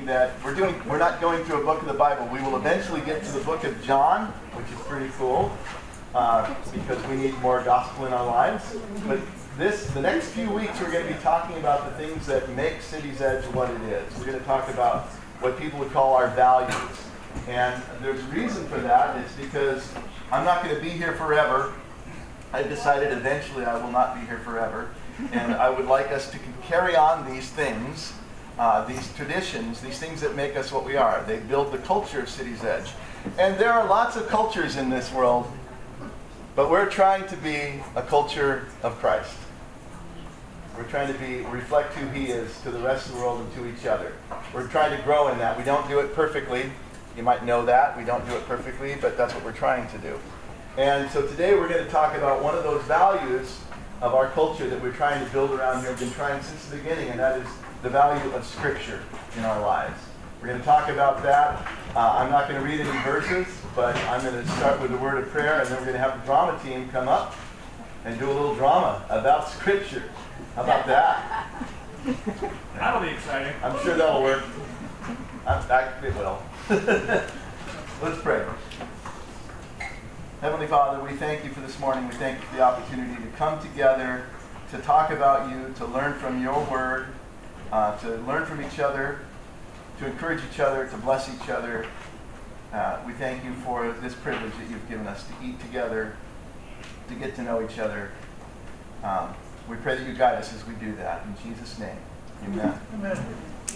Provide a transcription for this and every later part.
something that we're not going through a book of the Bible. We will eventually get to the book of John, which is pretty cool, because we need more gospel in our lives. But the next few weeks, we're going to be talking about the things that make City's Edge what it is. We're going to talk about what people would call our values. And there's a reason for that. It's because I'm not going to be here forever. I've decided eventually I will not be here forever. And I would like us to carry on these things, these traditions, these things that make us what we are. They build the culture of City's Edge. And there are lots of cultures in this world, but we're trying to be a culture of Christ. We're trying to reflect who He is to the rest of the world and to each other. We're trying to grow in that. We don't do it perfectly. You might know that. We don't do it perfectly, but that's what we're trying to do. And so today we're going to talk about one of those values of our culture that we're trying to build around here. We've been trying since the beginning, and that is the value of Scripture in our lives. We're going to talk about that. I'm not going to read any verses, but I'm going to start with a word of prayer, and then we're going to have the drama team come up and do a little drama about Scripture. How about that? That'll be exciting. I'm sure that'll work. It will. Let's pray. Heavenly Father, we thank you for this morning. We thank you for the opportunity to come together, to talk about you, to learn from your word, to learn from each other, to encourage each other, to bless each other. We thank you for this privilege that you've given us to eat together, to get to know each other. We pray that you guide us as we do that. In Jesus' name, amen. Amen.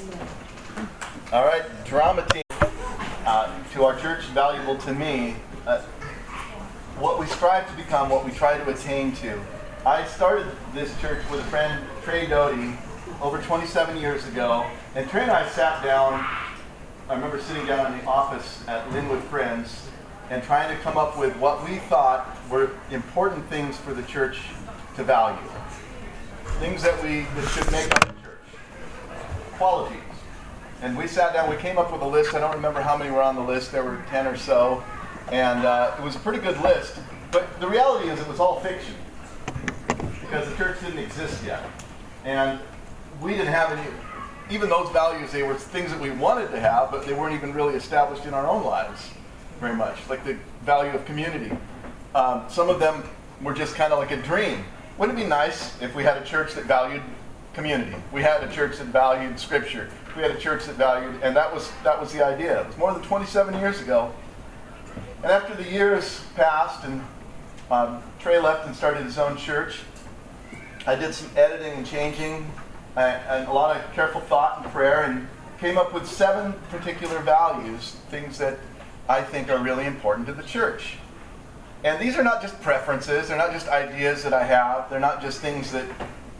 All right, drama team. To our church, valuable to me. What we strive to become, what we try to attain to. I started this church with a friend, Trey Doty, over 27 years ago. And Trey and I sat down, I remember sitting down in the office at Linwood Friends and trying to come up with what we thought were important things for the church to value. Things that should make up the church. Qualities. And we sat down, we came up with a list. I don't remember how many were on the list. There were 10 or so. And it was a pretty good list. But the reality is it was all fiction. Because the church didn't exist yet. And we didn't have any, even those values, they were things that we wanted to have, but they weren't even really established in our own lives very much. Like the value of community. Some of them were just kind of like a dream. Wouldn't it be nice if we had a church that valued community? We had a church that valued Scripture. We had a church that valued, and that was the idea. It was more than 27 years ago. And after the years passed and Trey left and started his own church, I did some editing and changing and a lot of careful thought and prayer and came up with 7 particular values, things that I think are really important to the church. And these are not just preferences. They're not just ideas that I have. They're not just things that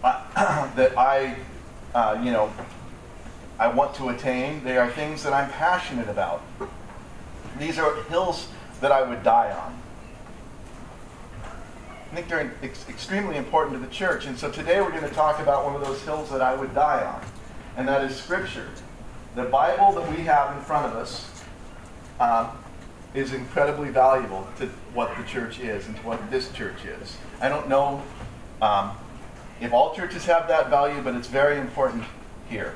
I want to attain. They are things that I'm passionate about. These are hills that I would die on. I think they're extremely important to the church. And so today we're going to talk about one of those hills that I would die on. And that is Scripture. The Bible that we have in front of us is incredibly valuable to what the church is and to what this church is. I don't know if all churches have that value, but it's very important here.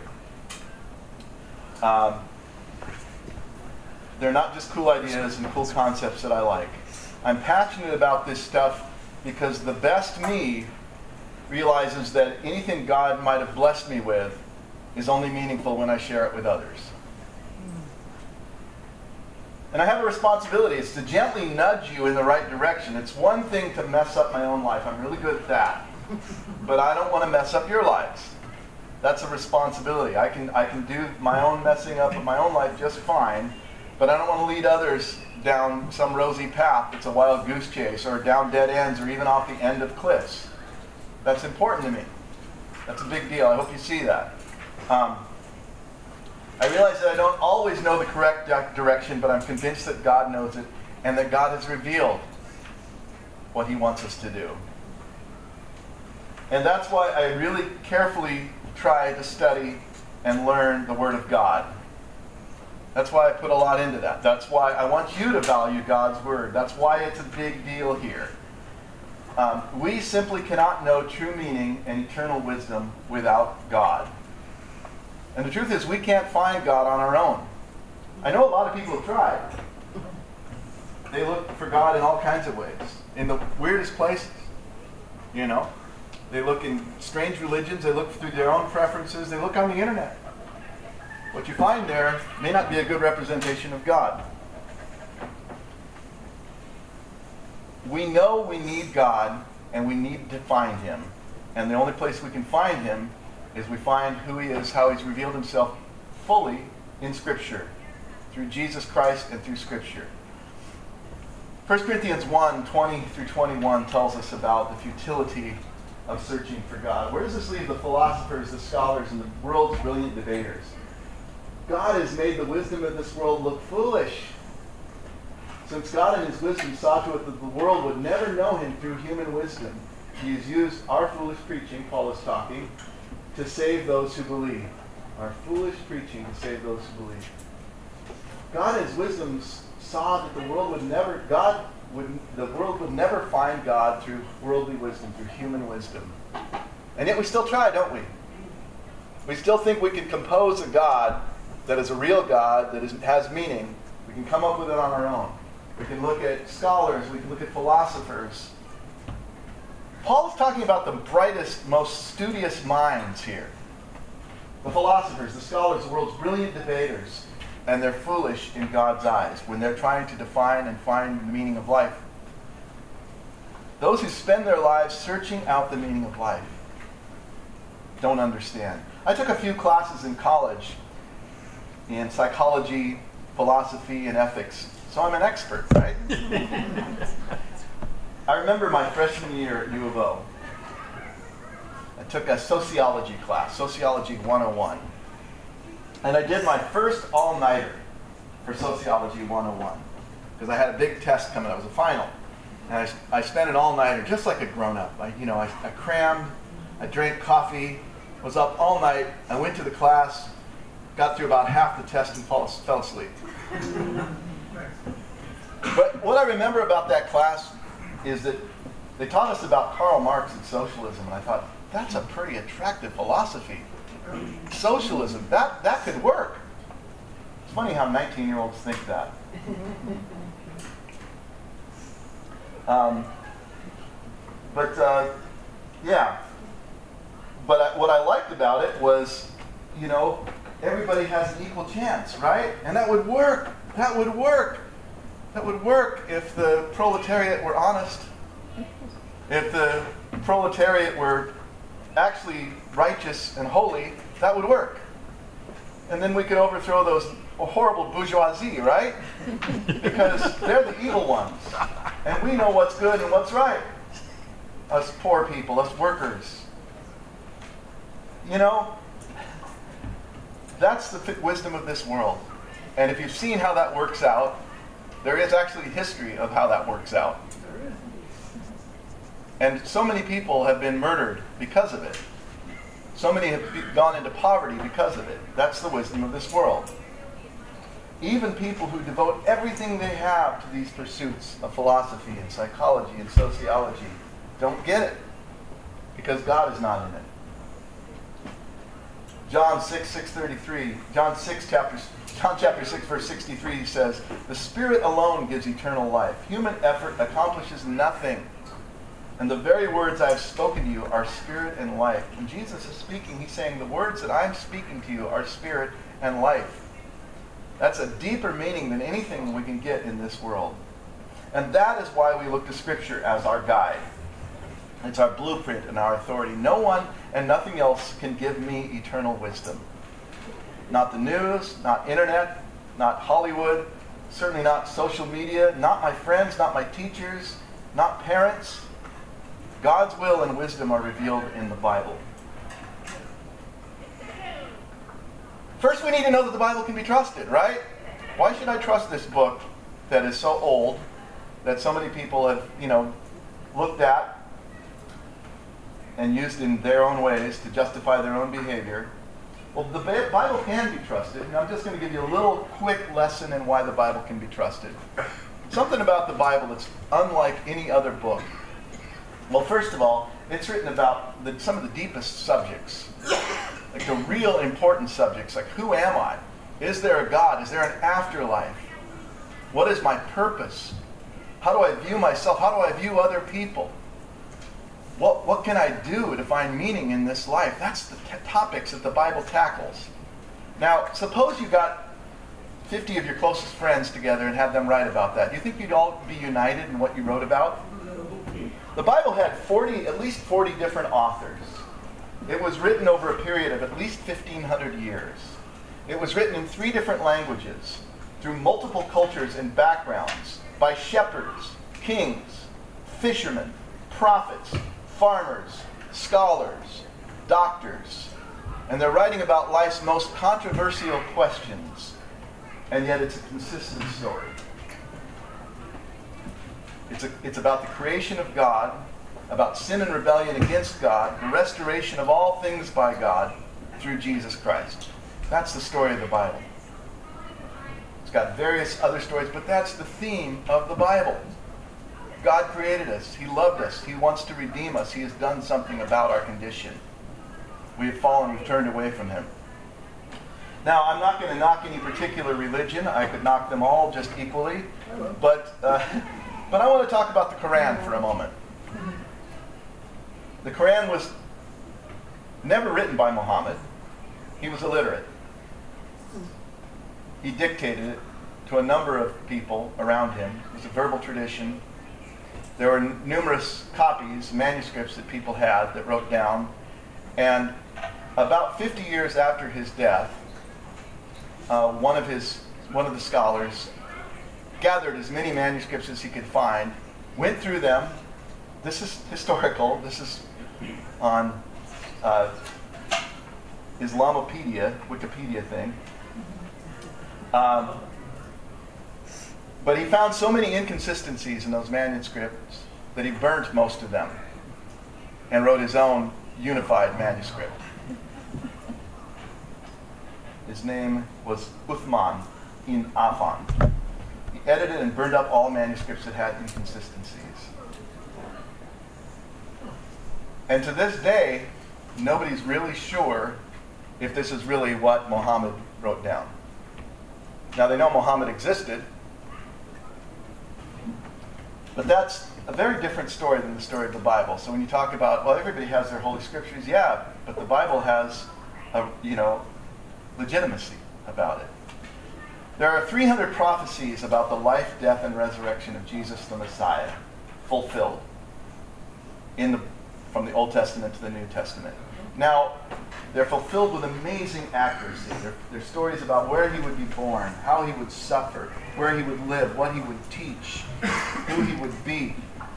They're not just cool ideas and cool concepts that I like. I'm passionate about this stuff because the best me realizes that anything God might have blessed me with is only meaningful when I share it with others. And I have a responsibility. It's to gently nudge you in the right direction. It's one thing to mess up my own life. I'm really good at that. But I don't want to mess up your lives. That's a responsibility. I can do my own messing up of my own life just fine, but I don't want to lead others down some rosy path that's a wild goose chase, or down dead ends, or even off the end of cliffs. That's important to me. That's a big deal. I hope you see that. I realize that I don't always know the correct direction, but I'm convinced that God knows it, and that God has revealed what He wants us to do. And that's why I really carefully try to study and learn the Word of God. That's why I put a lot into that. That's why I want you to value God's Word. That's why it's a big deal here. We simply cannot know true meaning and eternal wisdom without God. And the truth is, we can't find God on our own. I know a lot of people have tried. They look for God in all kinds of ways, in the weirdest places. You know, they look in strange religions, they look through their own preferences, they look on the internet. What you find there may not be a good representation of God. We know we need God, and we need to find Him. And the only place we can find Him is we find who He is, how He's revealed Himself fully in Scripture, through Jesus Christ and through Scripture. 1 Corinthians 1, 20 through 21 tells us about the futility of searching for God. Where does this leave the philosophers, the scholars, and the world's brilliant debaters? God has made the wisdom of this world look foolish. Since God in His wisdom saw to it that the world would never know Him through human wisdom, He has used our foolish preaching, Paul is talking, to save those who believe. Our foolish preaching to save those who believe. God in His wisdom saw that the world would never find God through worldly wisdom, through human wisdom. And yet we still try, don't we? We still think we can compose a God that is a real God, that has meaning. We can come up with it on our own. We can look at scholars, we can look at philosophers. Paul is talking about the brightest, most studious minds here. The philosophers, the scholars, the world's brilliant debaters. And they're foolish in God's eyes when they're trying to define and find the meaning of life. Those who spend their lives searching out the meaning of life don't understand. I took a few classes in college in psychology, philosophy, and ethics. So I'm an expert, right? I remember my freshman year at U of O. I took a sociology class, Sociology 101. And I did my first all-nighter for Sociology 101 because I had a big test coming up. It was a final. And I spent an all-nighter just like a grown-up. I crammed, I drank coffee, was up all night. I went to the class, got through about half the test and fell asleep. But what I remember about that class is that they taught us about Karl Marx and socialism. And I thought, that's a pretty attractive philosophy. Socialism, that could work. It's funny how 19-year-olds think that. But what I liked about it was, everybody has an equal chance, right? And that would work. That would work. That would work if the proletariat were honest. If the proletariat were actually righteous and holy, that would work. And then we could overthrow those horrible bourgeoisie, right? Because they're the evil ones. And we know what's good and what's right. Us poor people, us workers. That's the wisdom of this world. And if you've seen how that works out, there is actually history of how that works out. And so many people have been murdered because of it. So many have gone into poverty because of it. That's the wisdom of this world. Even people who devote everything they have to these pursuits of philosophy and psychology and sociology don't get it because God is not in it. John chapter 6, verse 63 says, "The Spirit alone gives eternal life. Human effort accomplishes nothing. And the very words I have spoken to you are spirit and life." When Jesus is speaking, he's saying, the words that I'm speaking to you are spirit and life. That's a deeper meaning than anything we can get in this world. And that is why we look to Scripture as our guide. It's our blueprint and our authority. No one and nothing else can give me eternal wisdom. Not the news, not internet, not Hollywood, certainly not social media, not my friends, not my teachers, not parents. God's will and wisdom are revealed in the Bible. First, we need to know that the Bible can be trusted, right? Why should I trust this book that is so old, that so many people have, looked at and used in their own ways to justify their own behavior? Well, the Bible can be trusted, and I'm just going to give you a little quick lesson in why the Bible can be trusted. Something about the Bible that's unlike any other book. Well, first of all, it's written about some of the deepest subjects. Like the real important subjects, like who am I? Is there a God? Is there an afterlife? What is my purpose? How do I view myself? How do I view other people? What can I do to find meaning in this life? That's the topics that the Bible tackles. Now, suppose you got 50 of your closest friends together and had them write about that. Do you think you'd all be united in what you wrote about? The Bible had at least 40 different authors. It was written over a period of at least 1,500 years. It was written in 3 different languages, through multiple cultures and backgrounds, by shepherds, kings, fishermen, prophets, farmers, scholars, doctors. And they're writing about life's most controversial questions. And yet it's a consistent story. It's about the creation of God, about sin and rebellion against God, the restoration of all things by God through Jesus Christ. That's the story of the Bible. It's got various other stories, but that's the theme of the Bible. God created us. He loved us. He wants to redeem us. He has done something about our condition. We have fallen. We've turned away from Him. Now, I'm not going to knock any particular religion. I could knock them all just equally. But I want to talk about the Quran for a moment. The Quran was never written by Muhammad. He was illiterate. He dictated it to a number of people around him. It was a verbal tradition. There were numerous copies, manuscripts that people had that wrote down. And about 50 years after his death, one of the scholars gathered as many manuscripts as he could find, went through them. This is historical. This is on Islamopedia, Wikipedia thing. But he found so many inconsistencies in those manuscripts that he burnt most of them and wrote his own unified manuscript. His name was Uthman ibn Affan. He edited and burned up all manuscripts that had inconsistencies. And to this day, nobody's really sure if this is really what Muhammad wrote down. Now, they know Muhammad existed, but that's a very different story than the story of the Bible. So when you talk about, well, everybody has their Holy Scriptures, yeah, but the Bible has legitimacy about it. There are 300 prophecies about the life, death, and resurrection of Jesus the Messiah fulfilled from the Old Testament to the New Testament. Now, they're fulfilled with amazing accuracy. They're stories about where he would be born, how he would suffer, where he would live, what he would teach, who he would be.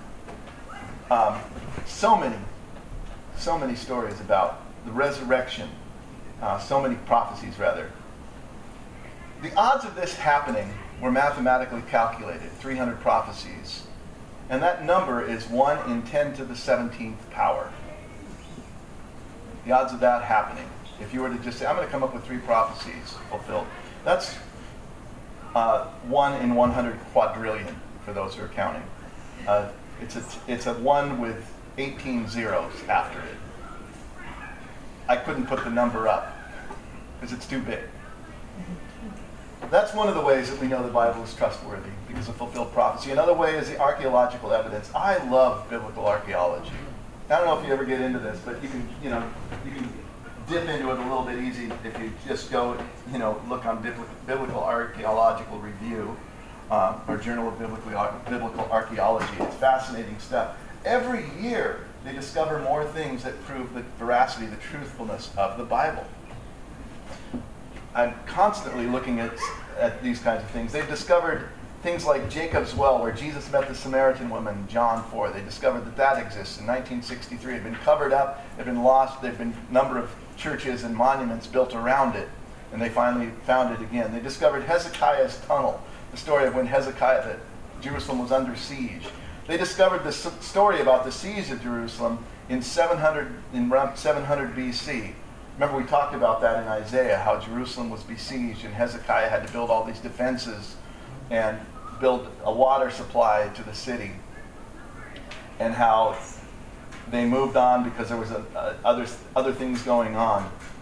So many stories about the resurrection. So many prophecies, rather. The odds of this happening were mathematically calculated, 300 prophecies. And that number is 1 in 10 to the 17th power. The odds of that happening. If you were to just say, I'm going to come up with 3 prophecies fulfilled. That's 1 in 100 quadrillion, for those who are counting. It's a 1 with 18 zeros after it. I couldn't put the number up because it's too big. That's one of the ways that we know the Bible is trustworthy, because of fulfilled prophecy. Another way is the archaeological evidence. I love biblical archaeology. I don't know if you ever get into this, but you can dip into it a little bit easy if you just go, look on Biblical Archaeological Review or Journal of Biblical Archaeology. It's fascinating stuff. Every year they discover more things that prove the veracity, the truthfulness of the Bible. I'm constantly looking at these kinds of things. They've discovered things like Jacob's Well, where Jesus met the Samaritan woman, John 4. They discovered that exists in 1963. It had been covered up, it had been lost. There had been a number of churches and monuments built around it, and they finally found it again. They discovered Hezekiah's tunnel, the story of when that Jerusalem was under siege. They discovered the story about the siege of Jerusalem in around 700 BC. Remember, we talked about that in Isaiah, how Jerusalem was besieged and Hezekiah had to build all these defenses and build a water supply to the city, and how they moved on because there was other things going on.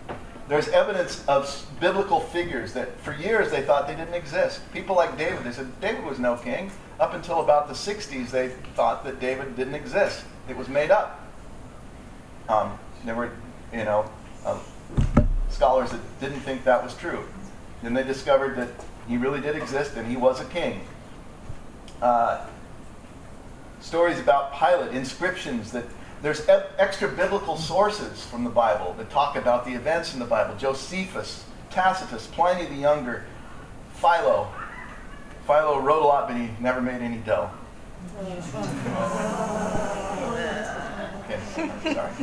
There's evidence of biblical figures that for years they thought they didn't exist. People like David, they said David was no king. Up until about the 60s, they thought that David didn't exist. It was made up. There were, scholars that didn't think that was true. Then they discovered that he really did exist and he was a king. Stories about Pilate, inscriptions that there's extra biblical sources from the Bible that talk about the events in the Bible. Josephus, Tacitus, Pliny the Younger, Philo. Philo wrote a lot, but he never made any dough. Okay, sorry.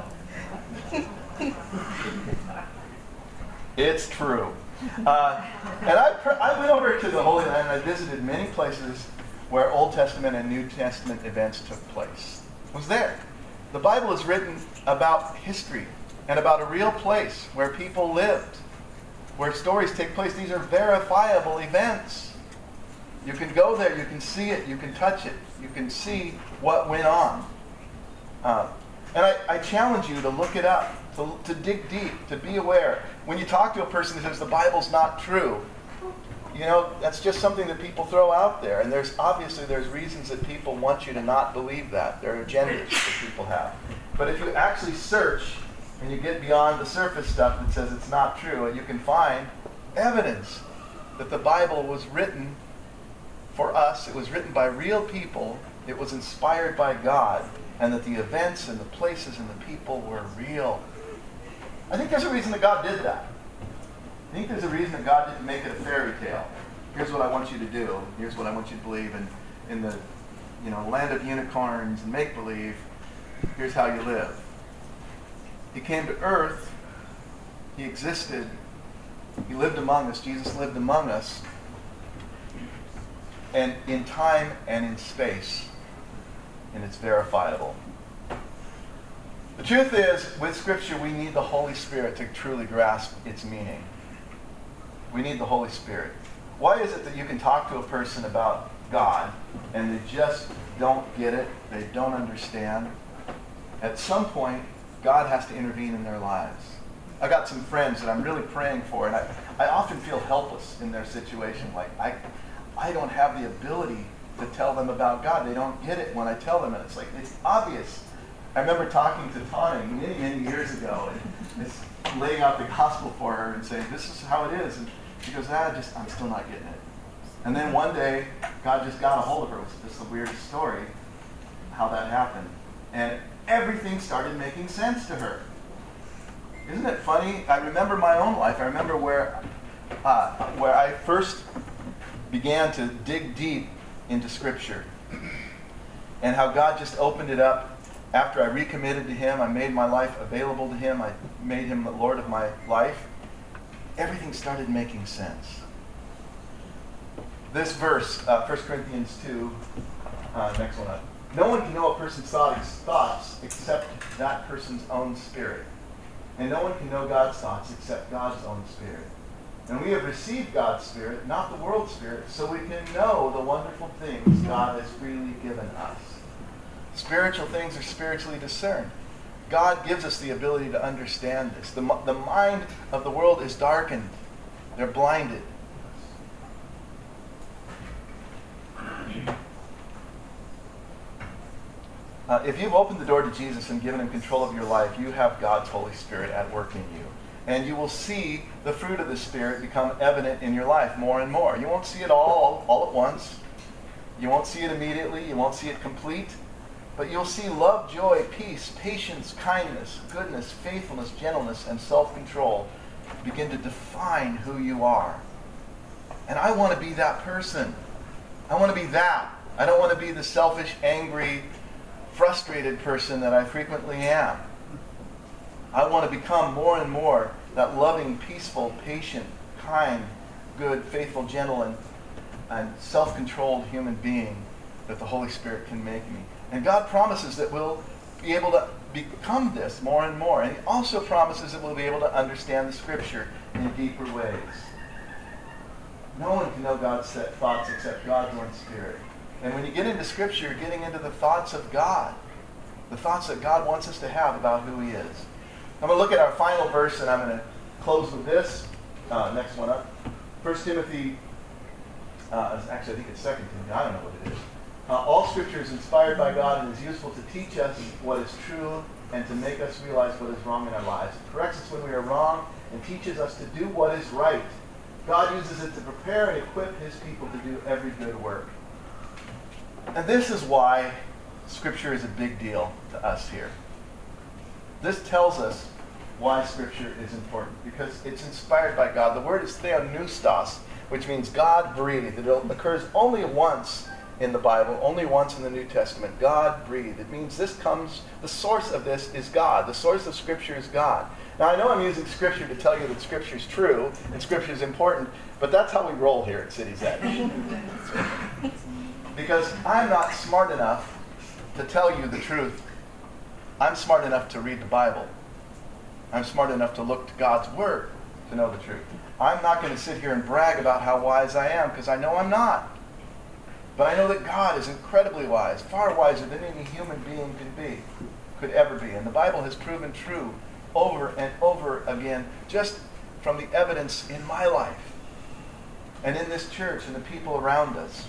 It's true. And I went over to the Holy Land and I visited many places where Old Testament and New Testament events took place. I was there. The Bible is written about history and about a real place where people lived, where stories take place. These are verifiable events. You can go there, you can see it, you can touch it, you can see what went on. And I challenge you to look it up, to dig deep, to be aware. When you talk to a person who says the Bible's not true, that's just something that people throw out there. And there's reasons that people want you to not believe that. There are agendas that people have. But if you actually search and you get beyond the surface stuff that says it's not true, and you can find evidence that the Bible was written for us, it was written by real people, it was inspired by God, and that the events and the places and the people were real. I think there's a reason that God did that. I think there's a reason that God didn't make it a fairy tale. Here's what I want you to do. Here's what I want you to believe in the land of unicorns and make-believe. Here's how you live. He came to earth. He existed. He lived among us. Jesus lived among us. And in time and in space. And it's verifiable. The truth is, with Scripture, we need the Holy Spirit to truly grasp its meaning. We need the Holy Spirit. Why is it that you can talk to a person about God and they just don't get it, they don't understand? At some point, God has to intervene in their lives. I got some friends that I'm really praying for, and I often feel helpless in their situation. Like, I don't have the ability to tell them about God. They don't get it when I tell them, and it's like, it's obvious. I remember talking to Tawny many, many years ago, and it's laying out the gospel for her and saying, this is how it is. And she goes, I'm still not getting it. And then one day, God just got a hold of her. It was just the weirdest story, how that happened. And everything started making sense to her. Isn't it funny? I remember my own life. I remember where I first began to dig deep into Scripture. And how God just opened it up. After I recommitted to Him, I made my life available to Him. I made Him the Lord of my life. Everything started making sense. This verse, 1 Corinthians 2, next one up. No one can know a person's thoughts except that person's own spirit. And no one can know God's thoughts except God's own spirit. And we have received God's Spirit, not the world's spirit, so we can know the wonderful things God has freely given us. Spiritual things are spiritually discerned. God gives us the ability to understand this. The mind of the world is darkened. They're blinded. If you've opened the door to Jesus and given Him control of your life, you have God's Holy Spirit at work in you. And you will see the fruit of the Spirit become evident in your life more and more. You won't see it all at once. You won't see it immediately. You won't see it complete. But you'll see love, joy, peace, patience, kindness, goodness, faithfulness, gentleness, and self-control begin to define who you are. And I want to be that person. I want to be that. I don't want to be the selfish, angry, frustrated person that I frequently am. I want to become more and more that loving, peaceful, patient, kind, good, faithful, gentle, and self-controlled human being that the Holy Spirit can make me. And God promises that we'll be able to become this more and more. And He also promises that we'll be able to understand the Scripture in deeper ways. No one can know God's thoughts except God's own Spirit. And when you get into Scripture, you're getting into the thoughts of God. The thoughts that God wants us to have about who He is. I'm going to look at our final verse, and I'm going to close with this. Next one up. 1 Timothy, actually I think it's 2 Timothy, I don't know what it is. All Scripture is inspired by God and is useful to teach us what is true and to make us realize what is wrong in our lives. It corrects us when we are wrong and teaches us to do what is right. God uses it to prepare and equip His people to do every good work. And this is why Scripture is a big deal to us here. This tells us why Scripture is important, because it's inspired by God. The word is theopneustos, which means God breathed. It occurs only once in the Bible, only once in the New Testament. God breathed. It means the source of this is God. The source of Scripture is God. Now, I know I'm using Scripture to tell you that Scripture is true and Scripture is important, but that's how we roll here at City's Edge. Because I'm not smart enough to tell you the truth. I'm smart enough to read the Bible. I'm smart enough to look to God's Word to know the truth. I'm not going to sit here and brag about how wise I am, because I know I'm not. But I know that God is incredibly wise, far wiser than any human being could ever be. And the Bible has proven true over and over again, just from the evidence in my life and in this church and the people around us.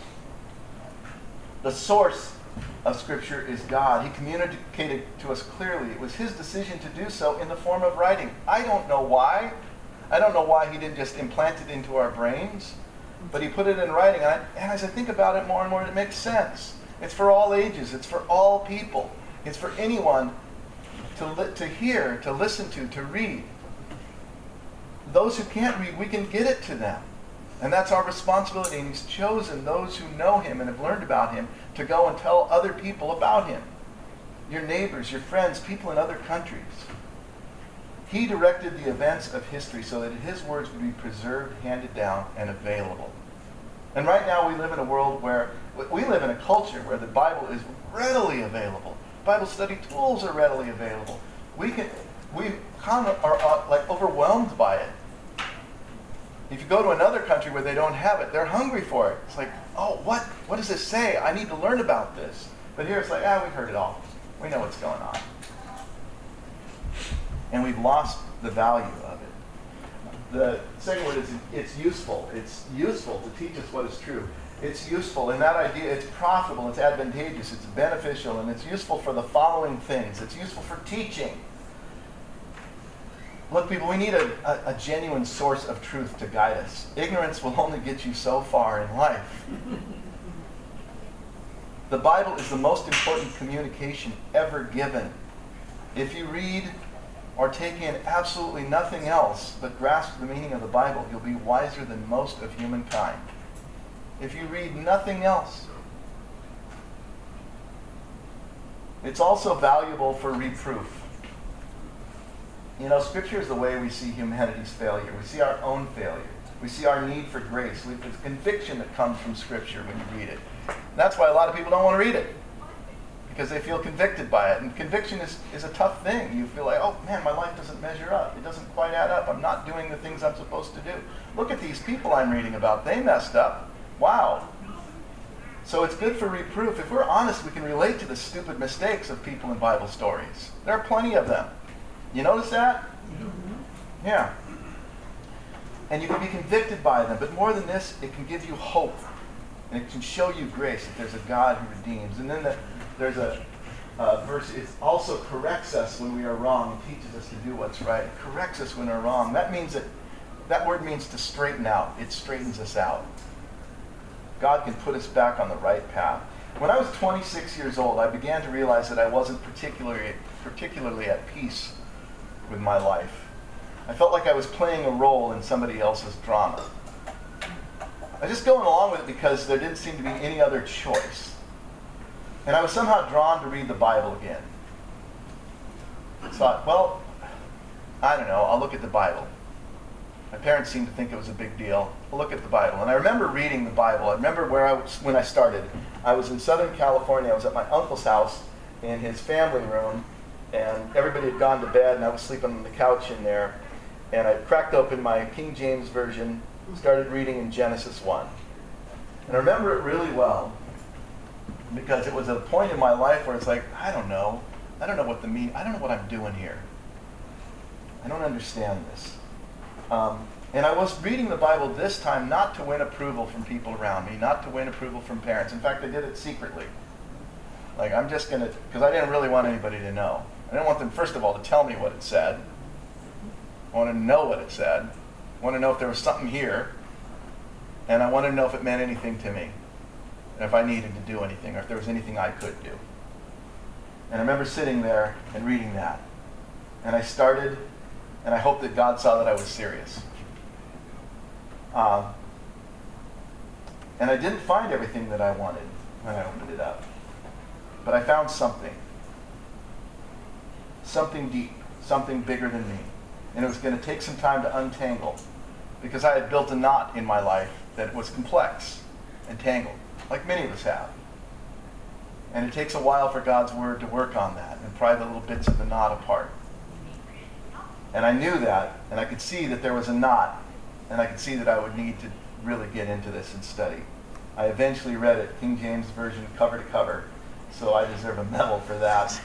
The source of Scripture is God. He communicated to us clearly. It was His decision to do so in the form of writing. I don't know why. I don't know why He didn't just implant it into our brains, but He put it in writing. And as I think about it more and more, it makes sense. It's for all ages. It's for all people. It's for anyone to hear, to listen to read. Those who can't read, we can get it to them. And that's our responsibility. And He's chosen those who know Him and have learned about Him to go and tell other people about Him. Your neighbors, your friends, people in other countries. He directed the events of history so that His words would be preserved, handed down, and available. And right now we live in a world where, we live in a culture where the Bible is readily available. Bible study tools are readily available. We kind of are like overwhelmed by it. If you go to another country where they don't have it, they're hungry for it. It's like, oh, what does this say? I need to learn about this. But here it's like, we've heard it all. We know what's going on. And we've lost the value of it. The second word is it's useful. It's useful to teach us what is true. It's useful. And that idea, it's profitable, it's advantageous, it's beneficial, and it's useful for the following things. It's useful for teaching. Look, people, we need a genuine source of truth to guide us. Ignorance will only get you so far in life. The Bible is the most important communication ever given. If you read or take in absolutely nothing else but grasp the meaning of the Bible, you'll be wiser than most of humankind. If you read nothing else, it's also valuable for reproof. You know, Scripture is the way we see humanity's failure. We see our own failure. We see our need for grace. There's conviction that comes from Scripture when you read it. And that's why a lot of people don't want to read it, because they feel convicted by it. And conviction is a tough thing. You feel like, oh man, my life doesn't measure up. It doesn't quite add up. I'm not doing the things I'm supposed to do. Look at these people I'm reading about. They messed up. Wow. So it's good for reproof. If we're honest, we can relate to the stupid mistakes of people in Bible stories. There are plenty of them. You notice that? Mm-hmm. Yeah. And you can be convicted by them. But more than this, it can give you hope. And it can show you grace, that there's a God who redeems. And then there's a verse, it also corrects us when we are wrong and teaches us to do what's right. It corrects us when we're wrong. That means that word means to straighten out. It straightens us out. God can put us back on the right path. When I was 26 years old, I began to realize that I wasn't particularly at peace with my life. I felt like I was playing a role in somebody else's drama. I was just going along with it because there didn't seem to be any other choice. And I was somehow drawn to read the Bible again. I thought, well, I don't know, I'll look at the Bible. My parents seemed to think it was a big deal. I'll look at the Bible. And I remember reading the Bible. I remember when I started. I was in Southern California. I was at my uncle's house in his family room, and everybody had gone to bed, and I was sleeping on the couch in there. And I cracked open my King James Version, started reading in Genesis 1. And I remember it really well, because it was a point in my life where it's like, I don't know what I'm doing here. I don't understand this. And I was reading the Bible this time not to win approval from people around me, not to win approval from parents. In fact, I did it secretly. Like, I'm just going to, because I didn't really want anybody to know. I didn't want them, first of all, to tell me what it said. I wanted to know what it said. I wanted to know if there was something here. And I wanted to know if it meant anything to me. And if I needed to do anything, or if there was anything I could do. And I remember sitting there and reading that. And I started, and I hoped that God saw that I was serious. And I didn't find everything that I wanted when I opened it up. But I found something. Something deep. Something bigger than me. And it was going to take some time to untangle. Because I had built a knot in my life that was complex and tangled. Like many of us have. And it takes a while for God's Word to work on that and pry the little bits of the knot apart. And I knew that, and I could see that there was a knot, and I could see that I would need to really get into this and study. I eventually read it, King James Version, cover to cover, so I deserve a medal for that.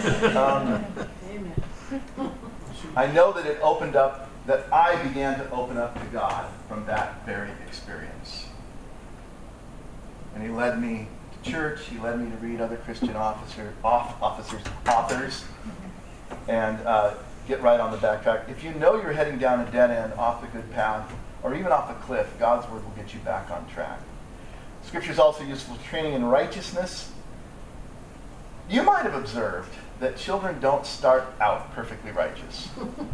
I know that it opened up, that I began to open up to God from that very experience. And He led me to church, He led me to read other Christian authors, and get right on the back track. If you know you're heading down a dead end, off the good path, or even off a cliff, God's Word will get you back on track. Scripture is also useful for training in righteousness. You might have observed that children don't start out perfectly righteous.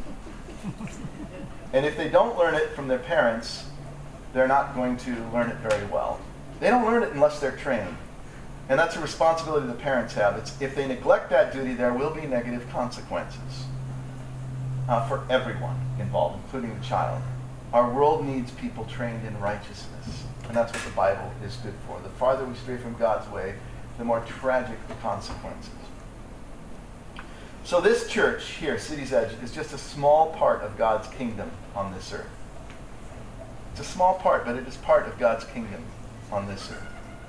And if they don't learn it from their parents, they're not going to learn it very well. They don't learn it unless they're trained. And that's a responsibility the parents have. If they neglect that duty, there will be negative consequences for everyone involved, including the child. Our world needs people trained in righteousness. And that's what the Bible is good for. The farther we stray from God's way, the more tragic the consequences. So this church here, City's Edge, is just a small part of God's kingdom on this earth. It's a small part, but it is part of God's kingdom on this earth.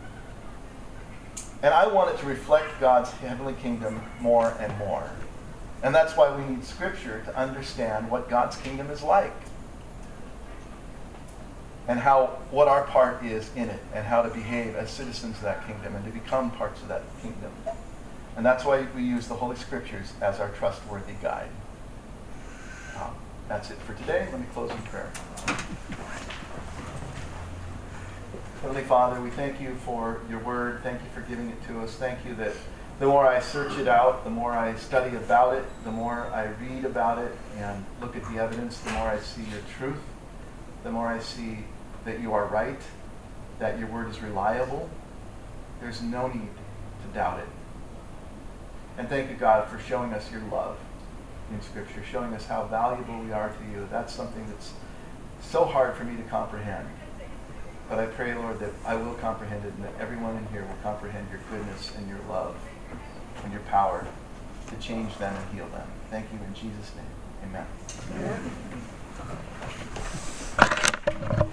And I want it to reflect God's heavenly kingdom more and more. And that's why we need Scripture to understand what God's kingdom is like. And what our part is in it, and how to behave as citizens of that kingdom, and to become parts of that kingdom. And that's why we use the Holy Scriptures as our trustworthy guide. That's it for today. Let me close in prayer. Heavenly Father, we thank you for your word. Thank you for giving it to us. Thank you that the more I search it out, the more I study about it, the more I read about it and look at the evidence, the more I see your truth, the more I see that you are right, that your word is reliable. There's no need to doubt it. And thank you, God, for showing us your love in Scripture, showing us how valuable we are to you. That's something that's so hard for me to comprehend. But I pray, Lord, that I will comprehend it and that everyone in here will comprehend your goodness and your love and your power to change them and heal them. Thank you in Jesus' name. Amen.